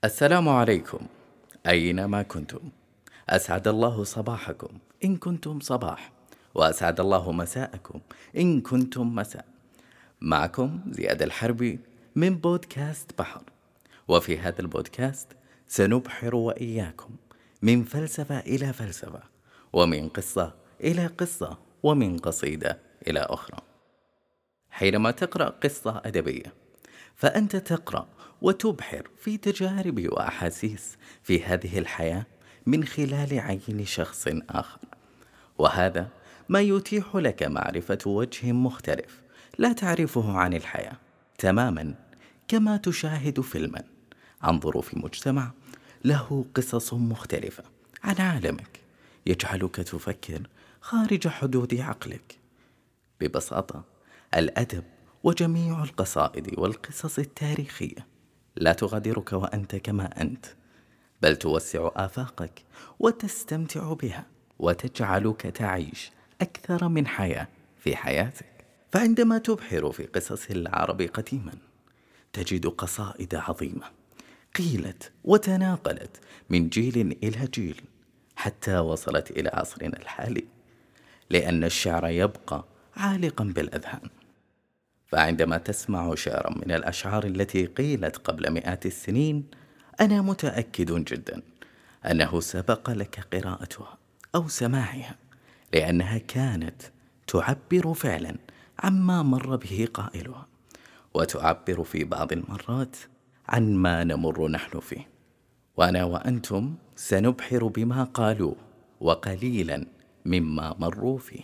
السلام عليكم أينما كنتم. أسعد الله صباحكم إن كنتم صباح، وأسعد الله مساءكم إن كنتم مساء. معكم زياد الحربي من بودكاست بحر. وفي هذا البودكاست سنبحر وإياكم من فلسفة إلى فلسفة، ومن قصة إلى قصة، ومن قصيدة إلى أخرى. حينما تقرأ قصة أدبية فأنت تقرأ وتبحر في تجارب وأحاسيس في هذه الحياة من خلال عين شخص آخر، وهذا ما يتيح لك معرفة وجه مختلف لا تعرفه عن الحياة، تماما كما تشاهد فيلما عن ظروف مجتمع له قصص مختلفة عن عالمك، يجعلك تفكر خارج حدود عقلك. ببساطة، الأدب وجميع القصائد والقصص التاريخية لا تغادرك وأنت كما أنت، بل توسع آفاقك وتستمتع بها وتجعلك تعيش أكثر من حياة في حياتك. فعندما تبحر في قصص العرب قديما تجد قصائد عظيمة قيلت وتناقلت من جيل إلى جيل حتى وصلت إلى عصرنا الحالي، لأن الشعر يبقى عالقا بالأذهان. فعندما تسمع شعرا من الأشعار التي قيلت قبل مئات السنين، أنا متأكد جدا أنه سبق لك قراءتها أو سماعها، لأنها كانت تعبر فعلا عما مر به قائلها، وتعبر في بعض المرات عن ما نمر نحن فيه. وأنا وأنتم سنبحر بما قالوه وقليلا مما مروا فيه.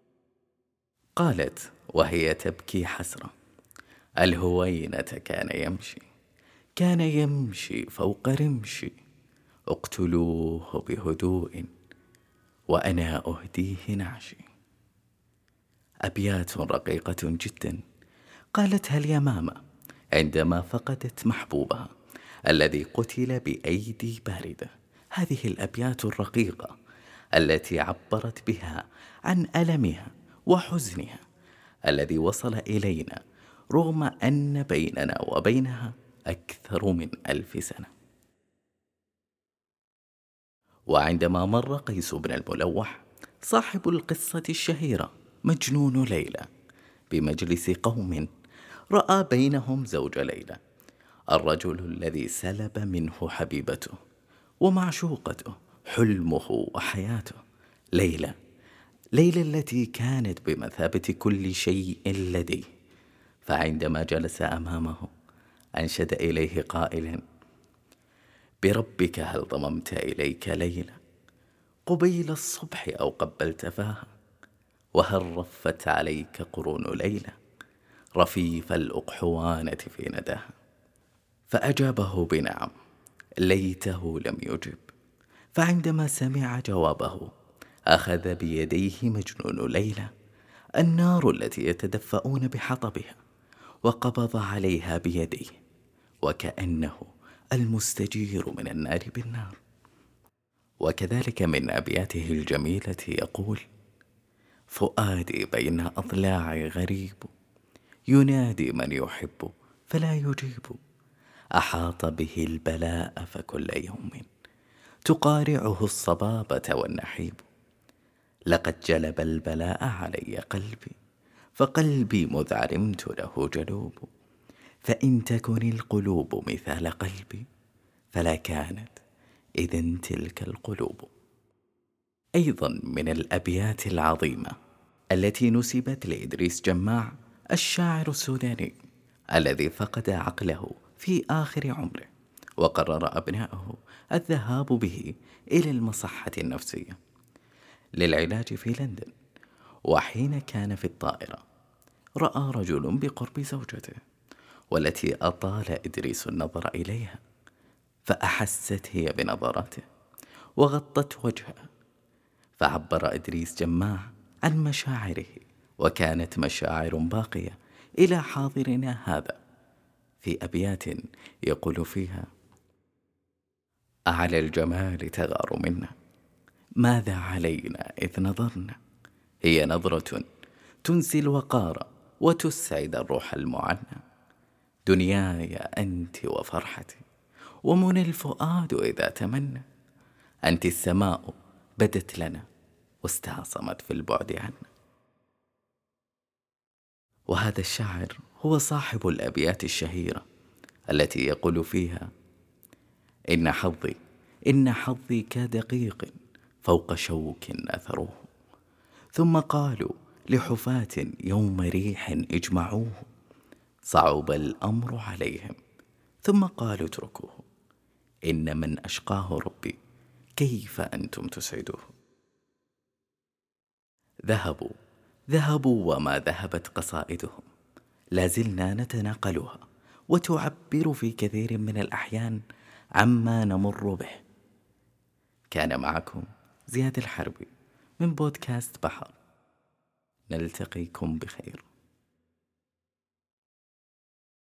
قالت وهي تبكي حسرة: الهوينة كان يمشي فوق رمشي، اقتلوه بهدوء وأنا أهديه نعشي. أبيات رقيقة جدا قالتها اليمامة عندما فقدت محبوبها الذي قتل بأيدي باردة. هذه الأبيات الرقيقة التي عبرت بها عن ألمها وحزنها الذي وصل إلينا رغم أن بيننا وبينها أكثر من 1000 سنة. وعندما مر قيس بن الملوح صاحب القصة الشهيرة مجنون ليلى بمجلس قوم، رأى بينهم زوج ليلى، الرجل الذي سلب منه حبيبته ومعشوقته، حلمه وحياته، ليلى التي كانت بمثابة كل شيء لديه. فعندما جلس أمامه أنشد إليه قائلا: بربك هل ضممت إليك ليلى قبيل الصبح أو قبلت فاها، وهل رفت عليك قرون ليلى رفيف الأقحوانة في نداها. فأجابه بنعم، ليته لم يجب. فعندما سمع جوابه أخذ بيديه مجنون ليلى النار التي يتدفؤون بحطبها، وقبض عليها بيديه وكأنه المستجير من النار بالنار. وكذلك من أبياته الجميلة يقول: فؤادي بين أضلاعي غريب، ينادي من يحب فلا يجيب، أحاط به البلاء فكل يوم تقارعه الصبابة والنحيب، لقد جلب البلاء علي قلبي، فقلبي مذ علمت له جلوب، فإن تكن القلوب مثال قلبي فلا كانت إذن تلك القلوب. أيضا من الأبيات العظيمة التي نسبت لإدريس جماع الشاعر السوداني الذي فقد عقله في آخر عمره، وقرر أبناؤه الذهاب به إلى المصحة النفسية للعلاج في لندن. وحين كان في الطائرة رأى رجل بقرب زوجته، والتي أطال إدريس النظر إليها، فأحست هي بنظراته وغطت وجهه، فعبر إدريس جماع عن مشاعره، وكانت مشاعر باقية إلى حاضرنا هذا، في أبيات يقول فيها: أعلى الجمال تغار منا، ماذا علينا إذ نظرنا، هي نظرة تنسي الوقار وتسعد الروح المعنى، دنياي أنت وفرحتي، ومن الفؤاد إذا تمنى. أنت السماء بدت لنا واستعصمت في البعد عنا. وهذا الشاعر هو صاحب الأبيات الشهيرة التي يقول فيها: إن حظي كدقيق فوق شوك أثروه، ثم قالوا لحفاة يوم ريح اجمعوه، صعب الأمر عليهم ثم قالوا اتركوه، إن من أشقاه ربي كيف أنتم تسعدوه. ذهبوا وما ذهبت قصائدهم، لازلنا نتناقلها وتعبر في كثير من الأحيان عما نمر به. كان معكم زياد الحربي من بودكاست بحر، نلتقيكم بخير.